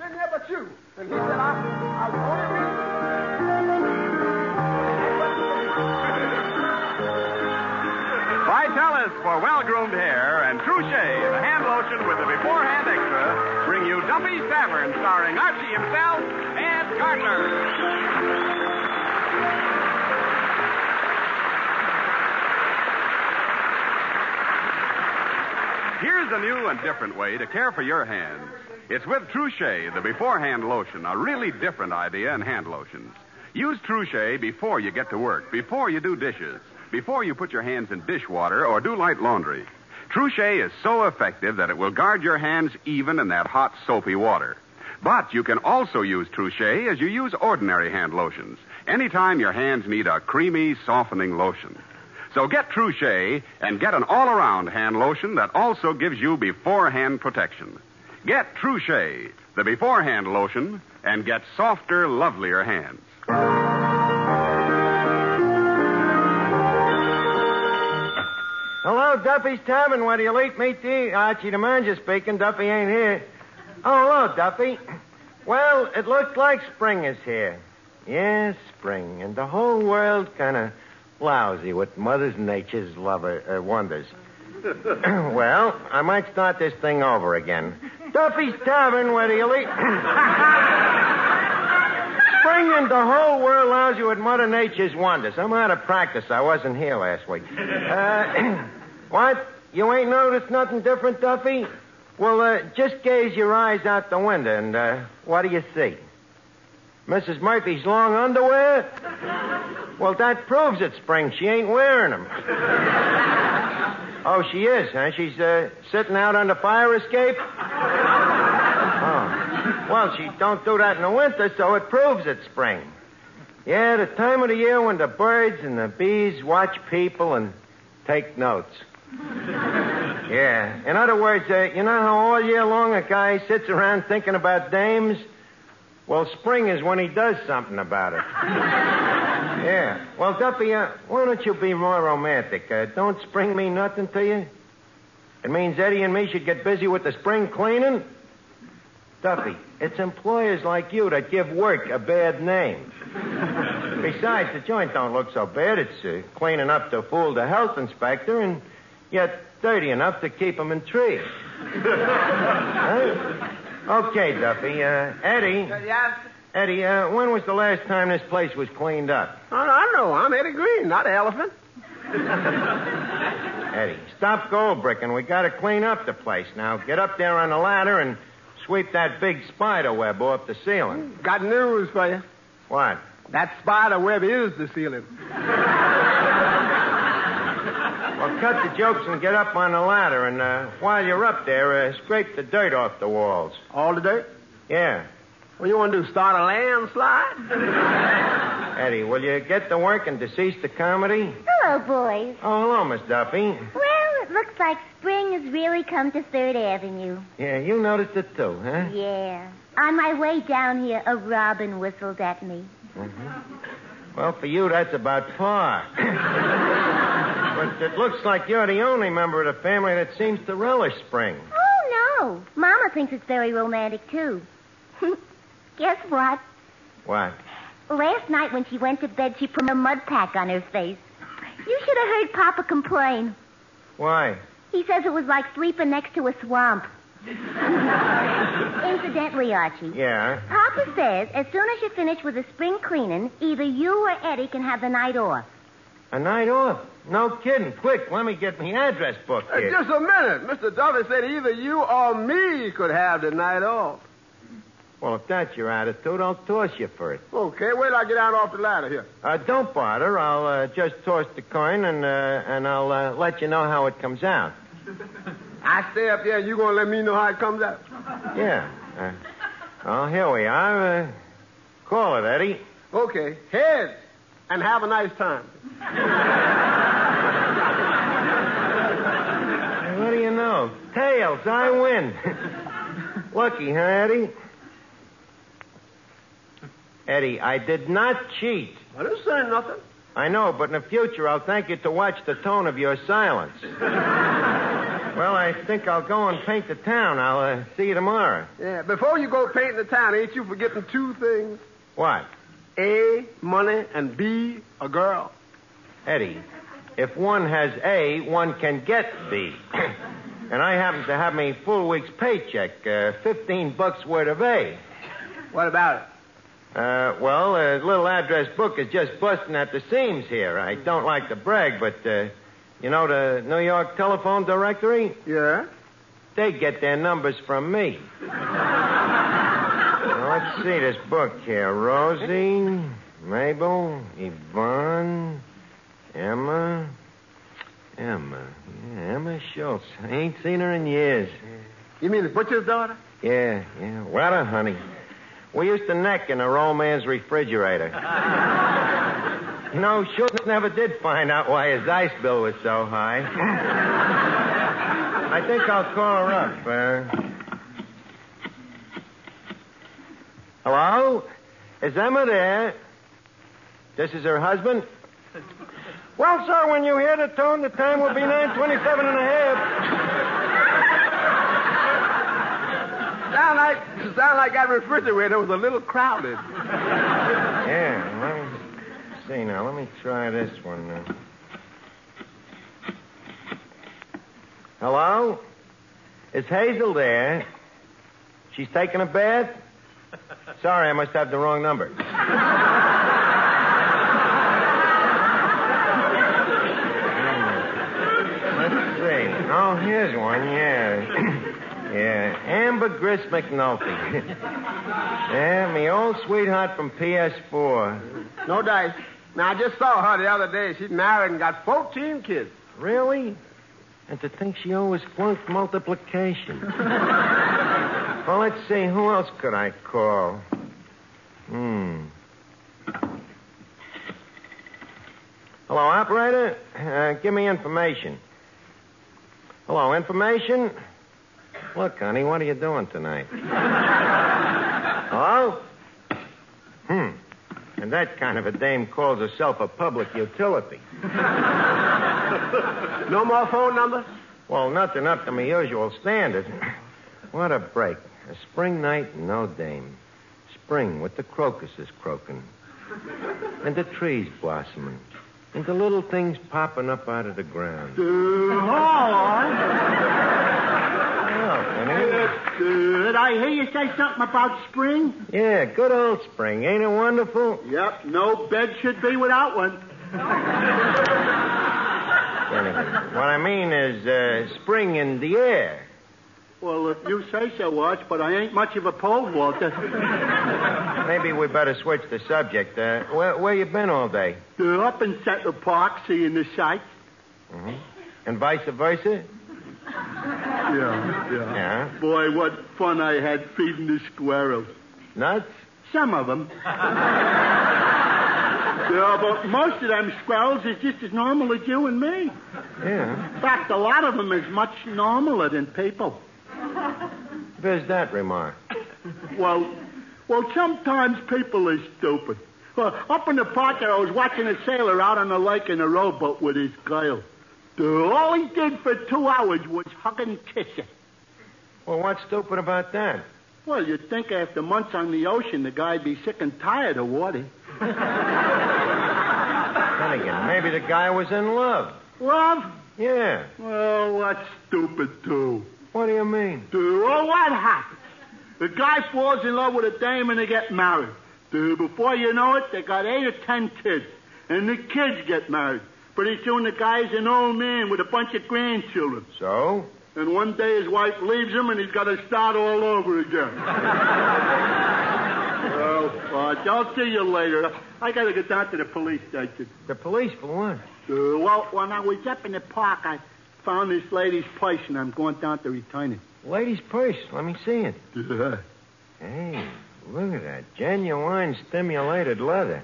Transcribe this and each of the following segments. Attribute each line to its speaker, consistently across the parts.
Speaker 1: in there but you. And he said, I wanted you.
Speaker 2: Vitalis for well-groomed hair and Trouchet, the hand lotion with the beforehand extra, bring you Duffy's Tavern, starring Archie himself, Ed Gardner. Here's a new and different way to care for your hands. It's with Trouchet, the beforehand lotion, a really different idea in hand lotions. Use Trouchet before you get to work, before you do dishes, before you put your hands in dishwater or do light laundry. Trouchet is so effective that it will guard your hands even in that hot, soapy water. But you can also use Trouchet as you use ordinary hand lotions, anytime your hands need a creamy, softening lotion. So get Trouchet and get an all-around hand lotion that also gives you beforehand protection. Get Trouchet, the beforehand lotion, and get softer, lovelier hands.
Speaker 3: Hello, Duffy's Tavern. What do you like me to eat? Archie the manager speaking. Duffy ain't here. Oh, hello, Duffy. Well, it looks like spring is here. Yes, spring. And the whole world kind of lousy with Mother Nature's wonders. Well, I might start this thing over again. Duffy's Tavern, where do you eat? Spring and the whole world lousy with Mother Nature's wonders. I'm out of practice. I wasn't here last week. What? You ain't noticed nothing different, Duffy? Well, just gaze your eyes out the window, and what do you see? Mrs. Murphy's long underwear? Well, that proves it's spring. She ain't wearing them. Oh, she is, huh? She's sitting out on the fire escape? Oh. Well, she don't do that in the winter, so it proves it's spring. Yeah, the time of the year when the birds and the bees watch people and take notes. Yeah. In other words, you know how all year long a guy sits around thinking about dames? Well, spring is when he does something about it. Yeah. Well, Duffy, why don't you be more romantic? Don't spring mean nothing to you? It means Eddie and me should get busy with the spring cleaning? Duffy, it's employers like you that give work a bad name. Besides, the joint don't look so bad. It's clean enough to fool the health inspector and yet dirty enough to keep him intrigued. Huh? Okay, Duffy. Eddie.
Speaker 1: Yes?
Speaker 3: Eddie, when was the last time this place was cleaned up?
Speaker 1: I know. I'm Eddie Green, not an elephant.
Speaker 3: Eddie, stop gold bricking. We got to clean up the place now. Get up there on the ladder and sweep that big spider web off the ceiling.
Speaker 1: Got news for you.
Speaker 3: What?
Speaker 1: That spider web is the ceiling.
Speaker 3: Well, cut the jokes and get up on the ladder, and while you're up there, scrape the dirt off the walls.
Speaker 1: All the dirt?
Speaker 3: Yeah.
Speaker 1: What you want to do, start a landslide?
Speaker 3: Eddie, will you get to work and decease the comedy?
Speaker 4: Hello, boys.
Speaker 3: Oh, hello, Miss Duffy.
Speaker 4: Well, it looks like spring has really come to 3rd Avenue.
Speaker 3: Yeah, you noticed it too, huh?
Speaker 4: Yeah. On my way down here, a robin whistled at me.
Speaker 3: Mm-hmm. Well, for you, that's about par. But it looks like you're the only member of the family that seems to relish spring.
Speaker 4: Oh, no. Mama thinks it's very romantic, too. Guess what?
Speaker 3: What?
Speaker 4: Last night when she went to bed, she put a mud pack on her face. You should have heard Papa complain.
Speaker 3: Why?
Speaker 4: He says it was like sleeping next to a swamp. Incidentally, Archie.
Speaker 3: Yeah?
Speaker 4: Papa says as soon as you finish with the spring cleaning, either you or Eddie can have the night off.
Speaker 3: A night off? No kidding. Quick, let me get my address book here.
Speaker 1: Just a minute. Mr. Duffy said either you or me could have the night off.
Speaker 3: Well, if that's your attitude, I'll toss you for it.
Speaker 1: Okay, wait till I get down off the ladder here.
Speaker 3: Don't bother. I'll just toss the coin, and I'll let you know how it comes out.
Speaker 1: I stay up there, and you going to let me know how it comes out?
Speaker 3: Yeah. Oh, here we are. Call it, Eddie.
Speaker 1: Okay. Heads. And have a nice time.
Speaker 3: What do you know? Tails, I win. Lucky, huh, Eddie? Eddie, I did not cheat.
Speaker 1: I didn't say nothing.
Speaker 3: I know, but in the future, I'll thank you to watch the tone of your silence. Well, I think I'll go and paint the town. I'll see you tomorrow.
Speaker 1: Yeah, before you go painting the town, ain't you forgetting two things?
Speaker 3: What?
Speaker 1: A, money, and B, a girl.
Speaker 3: Eddie, if one has A, one can get B. And I happen to have me full week's paycheck, $15 worth of A.
Speaker 1: What about it?
Speaker 3: Well, a little address book is just busting at the seams here. I don't like to brag, but, you know the New York telephone directory?
Speaker 1: Yeah?
Speaker 3: They get their numbers from me. Now, let's see this book here. Rosie, Mabel, Yvonne, Emma. Emma Schultz. I ain't seen her in years.
Speaker 1: You mean the butcher's daughter?
Speaker 3: Yeah. What a honey. We used to neck in her old man's refrigerator. You know, Schultz never did find out why his ice bill was so high. I think I'll call her up. Hello? Is Emma there? This is her husband? Well, sir, when you hear the tone, the time will be 9:27 and a half.
Speaker 1: Sound like that refrigerator was a little crowded.
Speaker 3: Yeah, let me see now. Let me try this one. Hello? Is Hazel there? She's taking a bath? Sorry, I must have the wrong number. Let's see. Oh, here's one, yeah. Yeah, Amber Gris McNulty. Yeah, me old sweetheart from PS4.
Speaker 1: No dice. Now, I just saw her the other day. She's married and got 14 kids.
Speaker 3: Really? And to think she always flunked multiplication. Well, let's see. Who else could I call? Hello, operator? Give me information. Hello, information? Look, honey, what are you doing tonight? Hello? And that kind of a dame calls herself a public utility.
Speaker 1: No more phone numbers?
Speaker 3: Well, nothing up to my usual standard. What a break. A spring night and no dame. Spring with the crocuses croaking. And the trees blossoming. And the little things popping up out of the ground.
Speaker 5: Did I hear you say something about spring?
Speaker 3: Yeah, good old spring. Ain't it wonderful?
Speaker 5: Yep, no bed should be without one.
Speaker 3: What I mean is spring in the air.
Speaker 5: Well, if you say so, Watch, but I ain't much of a pole vaulter.
Speaker 3: Maybe we better switch the subject. Where you been all day?
Speaker 5: Up in Central Park, seeing the sights.
Speaker 3: Mm-hmm. And vice versa?
Speaker 5: Yeah. Boy, what fun I had feeding the squirrels.
Speaker 3: Nuts?
Speaker 5: Some of them. Yeah, but most of them squirrels is just as normal as you and me.
Speaker 3: Yeah.
Speaker 5: In fact, a lot of them is much normaler than people.
Speaker 3: Where's that remark?
Speaker 5: Well, sometimes people are stupid. Up in the park there, I was watching a sailor out on the lake in a rowboat with his girl. All he did for 2 hours was hug and kiss her.
Speaker 3: Well, what's stupid about that?
Speaker 5: Well, you'd think after months on the ocean, the guy'd be sick and tired of water.
Speaker 3: Then again, maybe the guy was in love.
Speaker 5: Love?
Speaker 3: Yeah.
Speaker 5: Well, that's stupid, too.
Speaker 3: What do you mean?
Speaker 5: Well, what happens? The guy falls in love with a dame and they get married. Before you know it, they got 8 or 10 kids. And the kids get married. Pretty soon the guy's an old man with a bunch of grandchildren.
Speaker 3: So?
Speaker 5: And one day his wife leaves him and he's got to start all over again. Well, I'll see you later. I got to get down to the police station.
Speaker 3: The police for what?
Speaker 5: Well, when I was up in the park, I found this lady's purse and I'm going down to return it.
Speaker 3: Lady's purse. Let me see it. Hey, look at that. Genuine stimulated leather.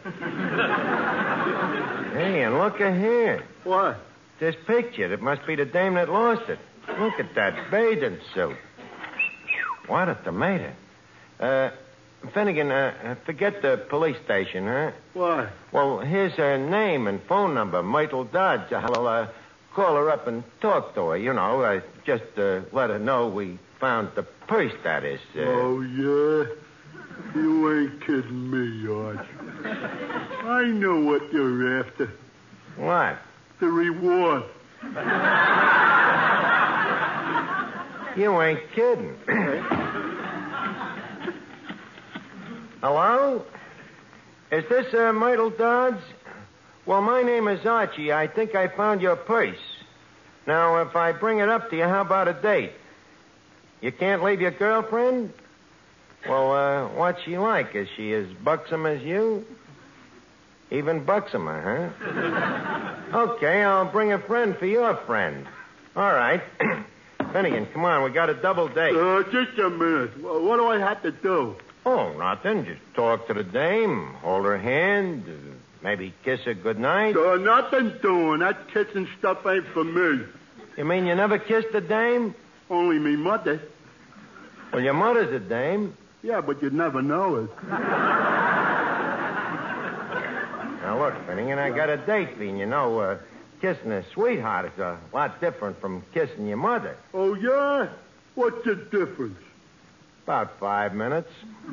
Speaker 3: Hey, and look here.
Speaker 5: What?
Speaker 3: This picture. It must be the dame that lost it. Look at that bathing suit. What a tomato. Finnegan, forget the police station, huh?
Speaker 5: What?
Speaker 3: Well, here's her name and phone number, Myrtle Dodge. call her up and talk to her, just let her know we found the purse, that is.
Speaker 5: Oh, yeah? You ain't kidding me, Arch. I know what you're after.
Speaker 3: What?
Speaker 5: The reward.
Speaker 3: You ain't kidding. Hello? Is this Myrtle Dodds? Well, my name is Archie. I think I found your purse. Now, if I bring it up to you, how about a date? You can't leave your girlfriend? Well, what's she like? Is she as buxom as you? Even buxomer, huh? Okay, I'll bring a friend for your friend. All right. Finnegan, come on. We got a double date.
Speaker 5: Just a minute. What do I have to do?
Speaker 3: Oh, nothing. Just talk to the dame, hold her hand, maybe kiss her goodnight.
Speaker 5: Nothing doing. That kissing stuff ain't for me.
Speaker 3: You mean you never kissed a dame?
Speaker 5: Only me mother.
Speaker 3: Well, your mother's a dame.
Speaker 5: Yeah, but you'd never know it.
Speaker 3: Now, look, Finnegan, I got a date for you. Kissing a sweetheart is a lot different from kissing your mother.
Speaker 5: Oh, yeah? What's the difference?
Speaker 3: About 5 minutes.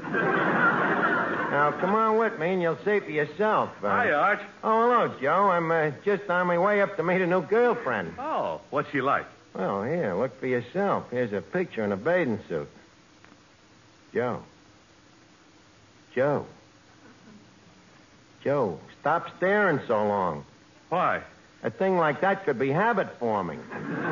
Speaker 3: Now, come on with me, and you'll see for yourself.
Speaker 6: Hi, Arch.
Speaker 3: Oh, hello, Joe. I'm just on my way up to meet a new girlfriend.
Speaker 6: Oh, what's she like?
Speaker 3: Well, here, look for yourself. Here's a picture in a bathing suit. Joe, stop staring so long.
Speaker 6: Why?
Speaker 3: A thing like that could be habit-forming.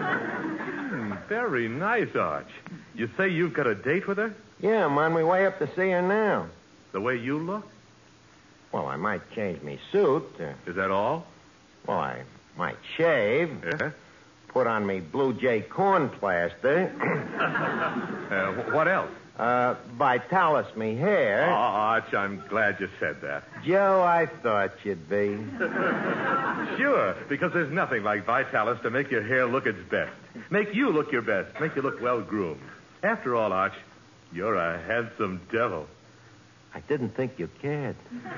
Speaker 6: Very nice, Arch. You say you've got a date with her?
Speaker 3: Yeah, I'm on my way up to see her now.
Speaker 6: The way you look?
Speaker 3: Well, I might change me suit.
Speaker 6: Is that all?
Speaker 3: Well, I might shave.
Speaker 6: Yeah?
Speaker 3: Put on me Blue Jay corn plaster.
Speaker 6: What else?
Speaker 3: Vitalis me hair.
Speaker 6: Oh, Arch, I'm glad you said that.
Speaker 3: Joe, I thought you'd be.
Speaker 6: Sure, because there's nothing like Vitalis to make your hair look its best. Make you look your best. Make you look well-groomed. After all, Arch, you're a handsome devil.
Speaker 3: I didn't think you cared.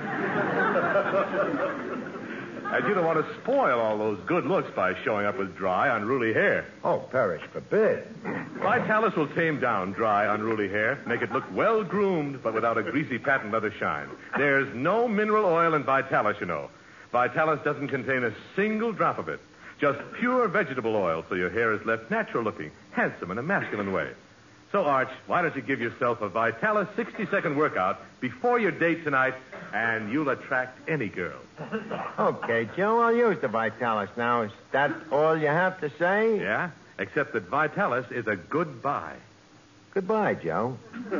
Speaker 6: And you don't want to spoil all those good looks by showing up with dry, unruly hair.
Speaker 3: Oh, perish forbid.
Speaker 6: Vitalis will tame down dry, unruly hair, make it look well-groomed, but without a greasy patent leather shine. There's no mineral oil in Vitalis, Vitalis doesn't contain a single drop of it. Just pure vegetable oil, so your hair is left natural-looking, handsome in a masculine way. So, Arch, why don't you give yourself a Vitalis 60-second workout before your date tonight, and you'll attract any girl.
Speaker 3: Okay, Joe, I'll use the Vitalis now. Is that all you have to say?
Speaker 6: Yeah, except that Vitalis is a goodbye.
Speaker 3: Goodbye, Joe.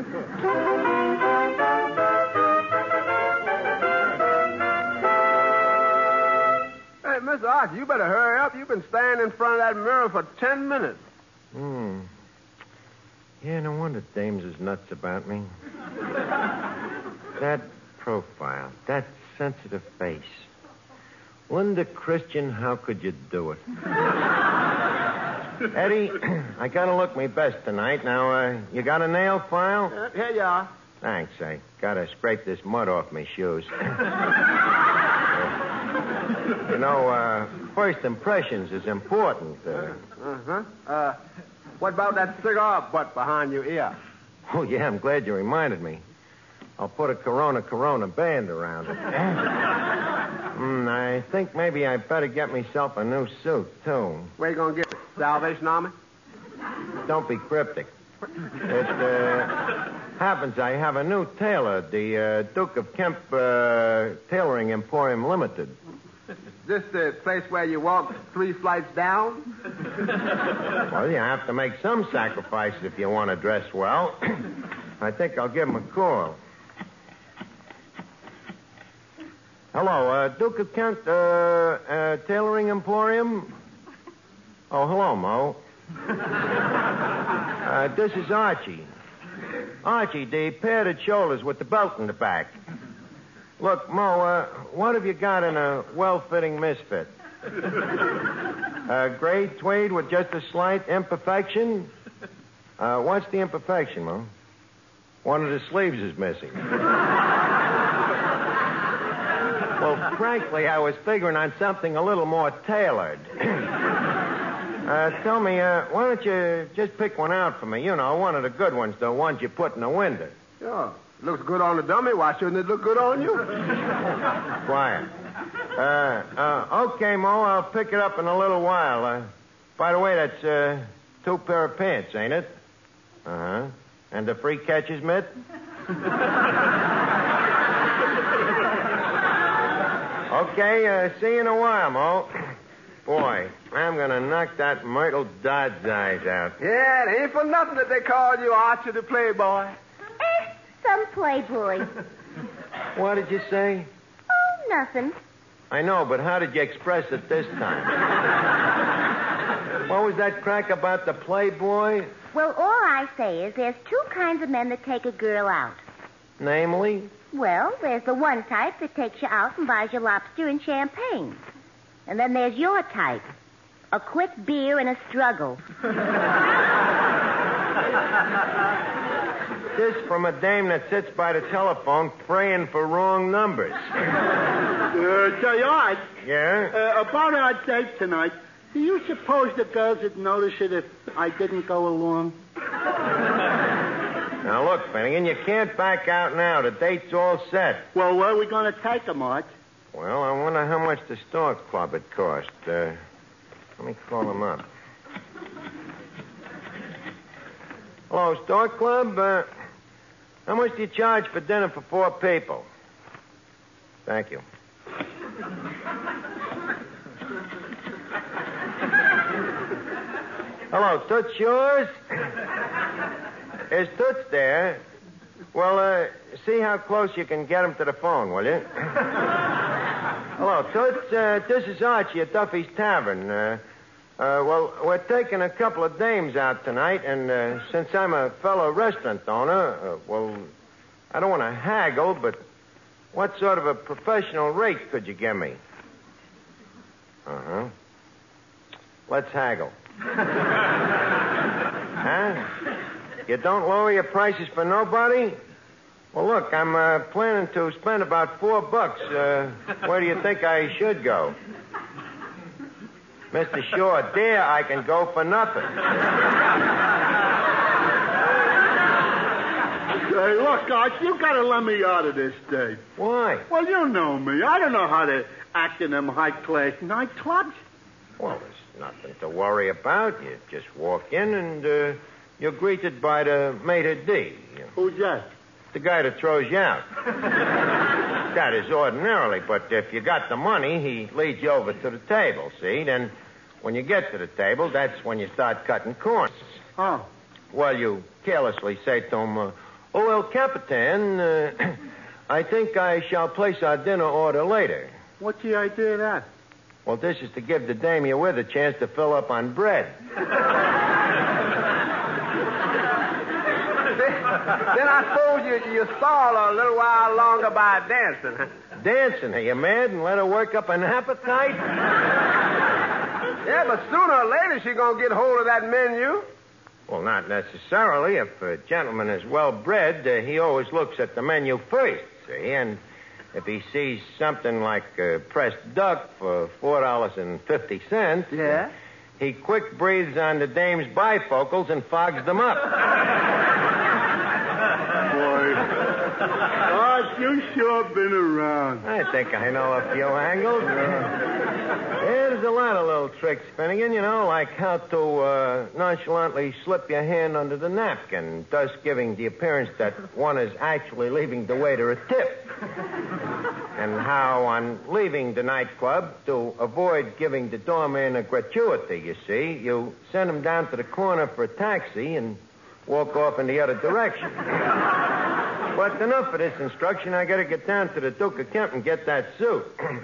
Speaker 1: Hey, Mr. Archie, you better hurry up. You've been standing in front of that mirror for 10 minutes.
Speaker 3: Yeah, no wonder Dames is nuts about me. That profile, that sensitive face. Linda Christian, how could you do it? Eddie, I gotta look my best tonight. Now, you got a nail file?
Speaker 1: Here you are.
Speaker 3: Thanks. I gotta scrape this mud off my shoes. First impressions is important.
Speaker 1: What about that cigar butt behind your ear?
Speaker 3: Oh, yeah, I'm glad you reminded me. I'll put a Corona band around it. I think maybe I better get myself a new suit, too.
Speaker 1: Where you gonna get it? Salvation Army?
Speaker 3: Don't be cryptic. It happens I have a new tailor, the Duke of Kemp Tailoring Emporium Limited.
Speaker 1: Is this the place where you walk 3 flights down?
Speaker 3: Well, you have to make some sacrifices if you want to dress well. I think I'll give him a call. Hello, Duke of Kent Tailoring Emporium? Oh, hello, Mo. This is Archie. Archie, the padded shoulders with the belt in the back. Look, Mo, what have you got in a well-fitting misfit? Gray tweed with just a slight imperfection? What's the imperfection, Mo? One of the sleeves is missing. Well, frankly, I was figuring on something a little more tailored. Tell me, why don't you just pick one out for me? You know, one of the good ones, the ones you put in the window.
Speaker 1: Sure. Looks good on the dummy. Why shouldn't it look good on you?
Speaker 3: Quiet. Okay, Mo, I'll pick it up in a little while. By the way, that's 2 pair of pants, ain't it? Uh-huh. And the free catcher's mitt? Okay, see you in a while, Mo. Boy, I'm going to knock that Myrtle Dodd's eyes out.
Speaker 1: Yeah, it ain't for nothing that they called you Archie the Playboy.
Speaker 4: Some playboy.
Speaker 3: What did you say?
Speaker 4: Oh, nothing.
Speaker 3: I know, but how did you express it this time? What was that crack about the Playboy?
Speaker 4: Well, all I say is there's 2 kinds of men that take a girl out.
Speaker 3: Namely?
Speaker 4: Well, there's the one type that takes you out and buys you lobster and champagne. And then there's your type. A quick beer and a struggle.
Speaker 3: This from a dame that sits by the telephone praying for wrong numbers.
Speaker 5: Say, Art.
Speaker 3: Yeah?
Speaker 5: About our date tonight, do you suppose the girls would notice it if I didn't go along?
Speaker 3: Now, look, Finnegan, you can't back out now. The date's all set.
Speaker 5: Well, where are we going to take them, Art?
Speaker 3: Well, I wonder how much the Stork Club would cost. Let me call them up. Hello, Stork Club. How much do you charge for dinner for 4 people? Thank you. Hello, Toots yours? Is Toots there? Well, see how close you can get him to the phone, will you? Hello, Toots. This is Archie at Duffy's Tavern. Well, we're taking a couple of dames out tonight, and since I'm a fellow restaurant owner, well, I don't want to haggle, but what sort of a professional rate could you give me? Uh-huh. Let's haggle. Huh? You don't lower your prices for nobody? Well, look, I'm planning to spend about $4. Where do you think I should go? Mr. Shaw, there I can go for nothing.
Speaker 5: Hey, look, Art, you got to let me out of this date.
Speaker 3: Why?
Speaker 5: Well, you know me. I don't know how to act in them high-class nightclubs.
Speaker 3: Well, there's nothing to worry about. You just walk in and you're greeted by the maitre d'.
Speaker 5: Who's that?
Speaker 3: The guy that throws you out. That is ordinarily, but if you got the money, he leads you over to the table, see? Then when you get to the table, that's when you start cutting corners.
Speaker 5: Oh.
Speaker 3: Well, you carelessly say to him, "Oh, El Capitan, I think I shall place our dinner order later."
Speaker 5: What's the idea of that?
Speaker 3: Well, this is to give the dame you're with a chance to fill up on bread.
Speaker 1: Then I suppose you stall a little while longer by dancing, huh?
Speaker 3: Dancing? Are you mad? And let her work up an appetite?
Speaker 1: Yeah, but sooner or later she's going to get hold of that menu.
Speaker 3: Well, not necessarily. If a gentleman is well-bred, he always looks at the menu first, see? And if he sees something like pressed duck for $4.50...
Speaker 1: Yeah?
Speaker 3: He quick breathes on the dame's bifocals and fogs them up.
Speaker 5: Boy. Art, you sure been around.
Speaker 3: I think I know a few angles. There's a lot of little tricks, Finnegan, you know, like how to nonchalantly slip your hand under the napkin, thus giving the appearance that one is actually leaving the waiter a tip. And how, on leaving the nightclub, to avoid giving the doorman a gratuity, you see, you send him down to the corner for a taxi and walk off in the other direction. But enough of this instruction. I got to get down to the Duke of Kent and get that suit.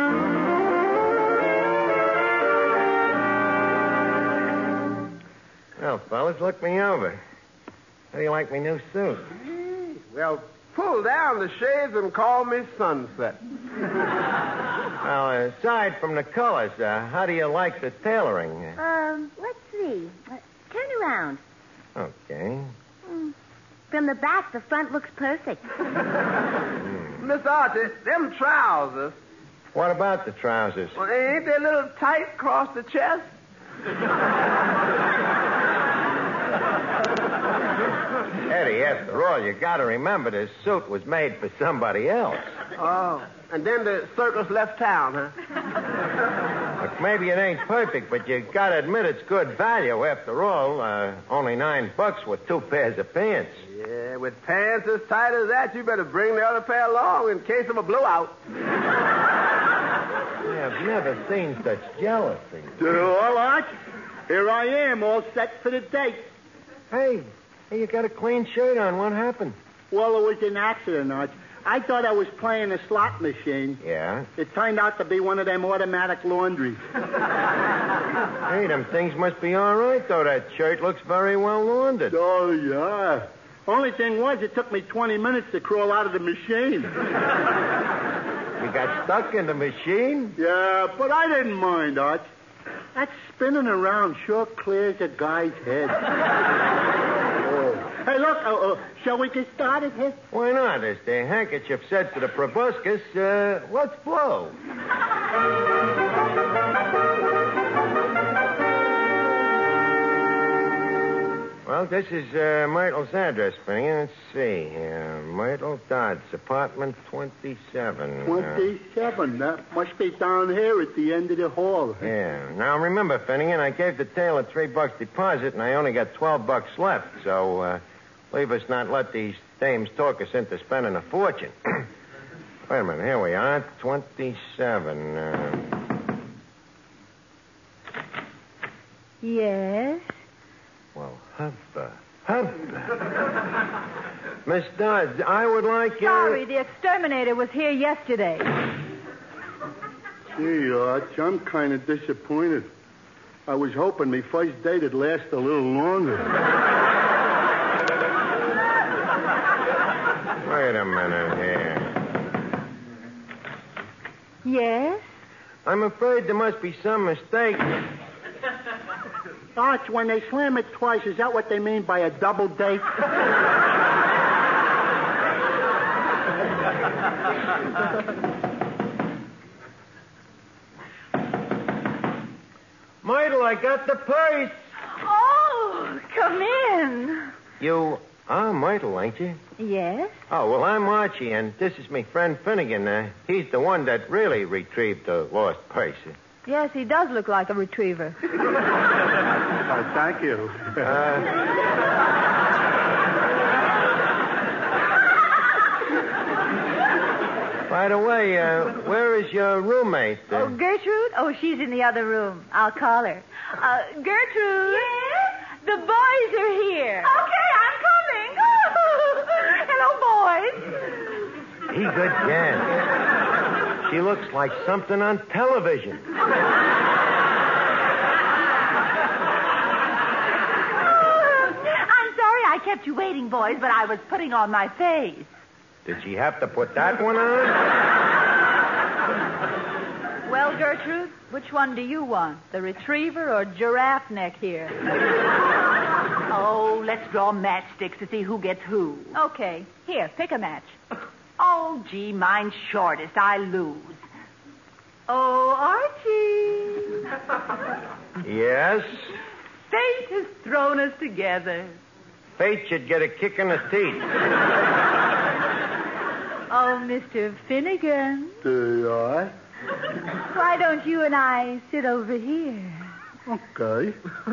Speaker 3: Well, fellas, look me over. How do you like my new suit?
Speaker 1: Well, pull down the shades and call me Sunset.
Speaker 3: Well, aside from the colors, how do you like the tailoring?
Speaker 4: Let's see. Turn around.
Speaker 3: Okay.
Speaker 4: From the back, the front looks perfect.
Speaker 1: Miss Archie, them trousers.
Speaker 3: What about the trousers?
Speaker 1: Well, ain't they a little tight across the chest?
Speaker 3: Eddie, after all, you got to remember this suit was made for somebody else.
Speaker 1: Oh, and then the circus left town, huh?
Speaker 3: Look, maybe it ain't perfect, but you got to admit it's good value. After all, only $9 with 2 pairs of pants.
Speaker 1: Yeah, with pants as tight as that, you better bring the other pair along in case of a blowout.
Speaker 3: Yeah, I've never seen such jealousy.
Speaker 5: All right. Here I am, all set for the date.
Speaker 3: Hey, you got a clean shirt on. What happened?
Speaker 5: Well, it was an accident, Arch. I thought I was playing a slot machine.
Speaker 3: Yeah?
Speaker 5: It turned out to be one of them automatic laundries.
Speaker 3: Hey, them things must be all right, though. That shirt looks very well laundered.
Speaker 5: Oh, yeah. Only thing was, it took me 20 minutes to crawl out of the machine.
Speaker 3: You got stuck in the machine?
Speaker 5: Yeah, but I didn't mind, Arch. That spinning around sure clears a guy's head. Hey, look, shall we get started here?
Speaker 3: Why not? As the handkerchief said to the proboscis, let's blow. Well, this is Myrtle's address, Finnegan. Let's see. Myrtle Dodds, apartment 27.
Speaker 5: 27? That must be down here at the end of the hall.
Speaker 3: Yeah. Now, remember, Finnegan, I gave the tailor $3 deposit, and I only got $12 left, so leave us not let these dames talk us into spending a fortune. Wait a minute. Here we are, 27.
Speaker 7: Yes?
Speaker 3: Well, hubba. Miss Dodds, I would like you...
Speaker 7: Sorry, the exterminator was here yesterday.
Speaker 5: Gee, Arch, I'm kind of disappointed. I was hoping my first date would last a little longer.
Speaker 3: Wait a minute here.
Speaker 7: Yes?
Speaker 3: I'm afraid there must be some mistake.
Speaker 5: Arch, when they slam it twice, is that what they mean by a double date?
Speaker 3: Myrtle, I got the purse.
Speaker 7: Oh, come in.
Speaker 3: You are Myrtle, ain't you?
Speaker 7: Yes?
Speaker 3: Oh, well, I'm Archie, and this is my friend Finnegan. He's the one that really retrieved the lost purse.
Speaker 7: Yes, he does look like a retriever.
Speaker 5: Thank you.
Speaker 3: By the way, where is your roommate?
Speaker 7: Oh, Gertrude? Oh, she's in the other room. I'll call her. Gertrude? Yes? The boys are here. Okay, I'm coming. Hello, boys.
Speaker 3: He good can. She looks like something on television.
Speaker 7: I'm sorry I kept you waiting, boys, but I was putting on my face.
Speaker 3: Did she have to put that one on?
Speaker 7: Well, Gertrude, which one do you want? The retriever or giraffe neck here?
Speaker 8: Oh, let's draw matchsticks to see who gets who.
Speaker 7: Okay. Here, pick a match.
Speaker 8: Oh, gee, mine's shortest. I lose.
Speaker 7: Oh, Archie.
Speaker 3: Yes?
Speaker 8: Fate has thrown us together.
Speaker 3: Fate should get a kick in the teeth.
Speaker 7: Oh, Mr. Finnegan.
Speaker 5: Yeah.
Speaker 7: Why don't you and I sit over here?
Speaker 5: Okay.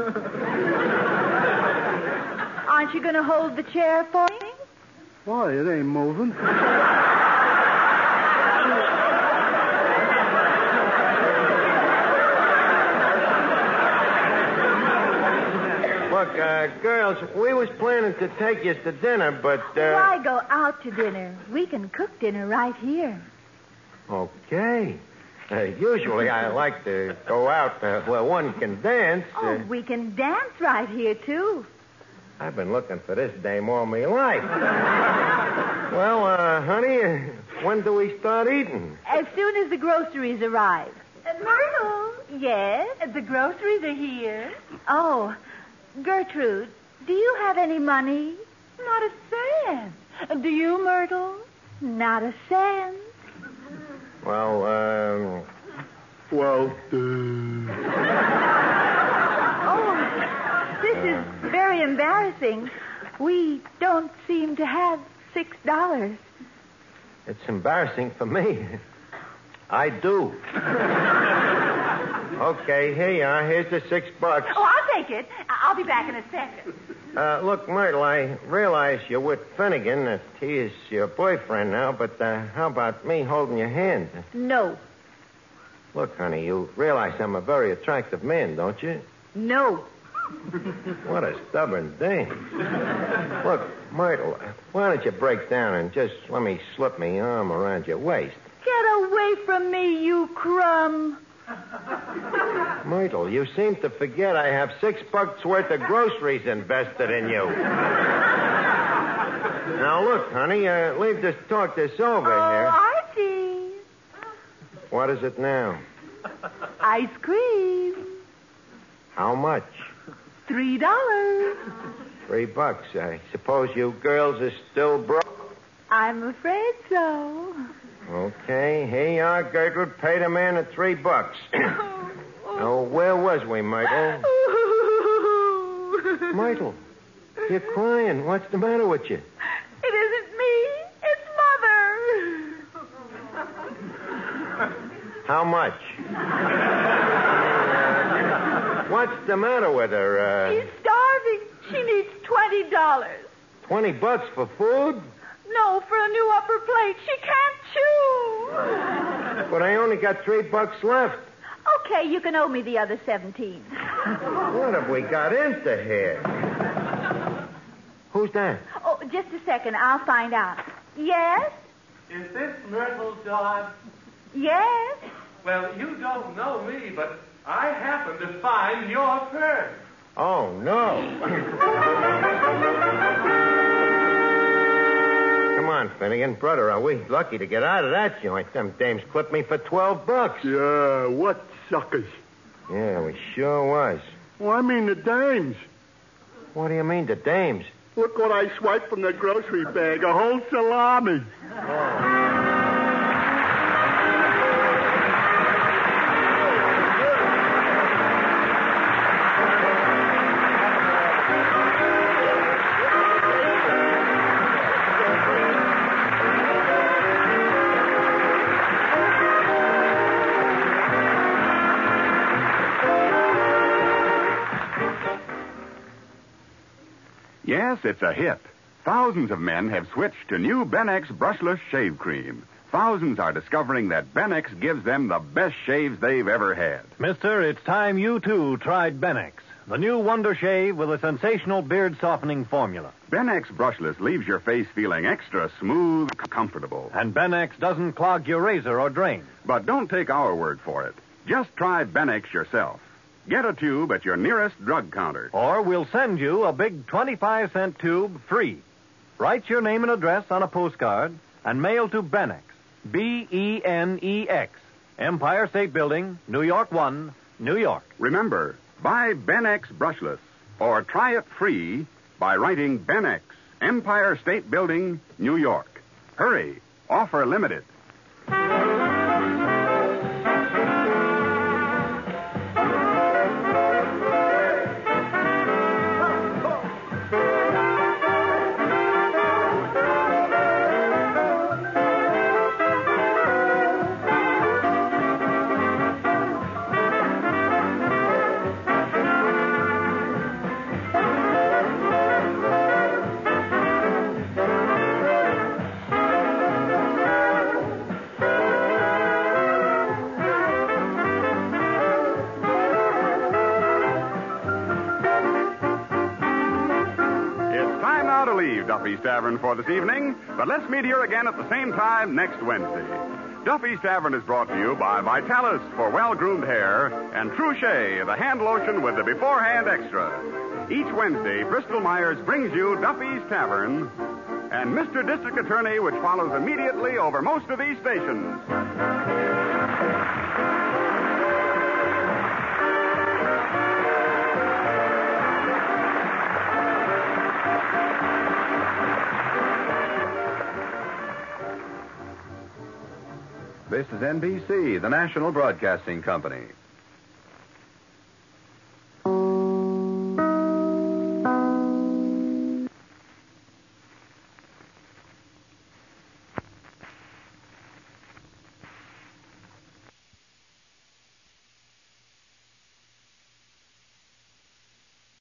Speaker 7: Aren't you going to hold the chair for me?
Speaker 5: Why, it ain't moving.
Speaker 3: Look, girls, we was planning to take you to dinner, but...
Speaker 7: Why go out to dinner? We can cook dinner right here.
Speaker 3: Okay. Usually I like to go out where one can dance.
Speaker 7: Oh, we can dance right here, too.
Speaker 3: I've been looking for this dame all my life. Well, honey, when do we start eating?
Speaker 7: As soon as the groceries arrive. Myrtle? Yes?
Speaker 8: The groceries are here.
Speaker 7: Oh, Gertrude, do you have any money?
Speaker 8: Not a cent. Do you, Myrtle?
Speaker 7: Not a cent.
Speaker 3: Well,
Speaker 7: This is very embarrassing. We don't seem to have $6.
Speaker 3: It's embarrassing for me. I do. Okay, here you are. Here's the $6.
Speaker 8: Oh, I'll take it. I'll be back in a second.
Speaker 3: Look, Myrtle, I realize you're with Finnegan, that he is your boyfriend now, but how about me holding your hand?
Speaker 7: No.
Speaker 3: Look, honey, you realize I'm a very attractive man, don't you?
Speaker 7: No.
Speaker 3: What a stubborn dame. Look, Myrtle, why don't you break down and just let me slip my arm around your waist?
Speaker 7: Get away from me, you crumb.
Speaker 3: Myrtle, you seem to forget I have $6 worth of groceries invested in you. Now, look, honey, leave this talk this over here.
Speaker 7: Archie.
Speaker 3: What is it now?
Speaker 7: Ice cream.
Speaker 3: How much?
Speaker 7: $3.
Speaker 3: $3. I suppose you girls are still broke.
Speaker 7: I'm afraid so.
Speaker 3: Okay, here you are, Gertrude. Pay the man the $3. Now, where was we, Myrtle? Myrtle, you're crying. What's the matter with you?
Speaker 7: It isn't me. It's Mother.
Speaker 3: How much? What's the matter with her?
Speaker 7: She's starving. She needs $20.
Speaker 3: $20 for food?
Speaker 7: No, for a new upper plate. She can't chew.
Speaker 3: But I only got $3 left.
Speaker 7: Okay, you can owe me the other 17.
Speaker 3: What have we got into here? Who's that?
Speaker 7: Oh, just a second. I'll find out. Yes?
Speaker 9: Is this Myrtle Dodge?
Speaker 7: Yes?
Speaker 9: Well, you don't know me, but I happen to find your purse.
Speaker 3: Oh, no. Come on, Finnegan. Brother, are we lucky to get out of that joint? Them dames clipped me for $12.
Speaker 5: Yeah, what suckers.
Speaker 3: Yeah, we sure was.
Speaker 5: Well, I mean the dames.
Speaker 3: What do you mean, the dames?
Speaker 5: Look what I swiped from the grocery bag. A whole salami.
Speaker 2: Yes, it's a hit. Thousands of men have switched to new Benex brushless shave cream. Thousands are discovering that Benex gives them the best shaves they've ever had.
Speaker 10: Mister, it's time you, too, tried Benex, the new wonder shave with a sensational beard-softening formula.
Speaker 2: Benex brushless leaves your face feeling extra smooth, comfortable.
Speaker 10: And Benex doesn't clog your razor or drain.
Speaker 2: But don't take our word for it. Just try Benex yourself. Get a tube at your nearest drug counter.
Speaker 10: Or we'll send you a big 25-cent tube free. Write your name and address on a postcard and mail to Benex, Benex, Empire State Building, New York 1, New York.
Speaker 2: Remember, buy Benex brushless or try it free by writing Benex, Empire State Building, New York. Hurry, offer limited. Duffy's Tavern for this evening, but let's meet here again at the same time next Wednesday. Duffy's Tavern is brought to you by Vitalis for well-groomed hair and Truchet, the hand lotion with the beforehand extra. Each Wednesday, Bristol Myers brings you Duffy's Tavern and Mr. District Attorney, which follows immediately over most of these stations.
Speaker 11: This is NBC, the national broadcasting company.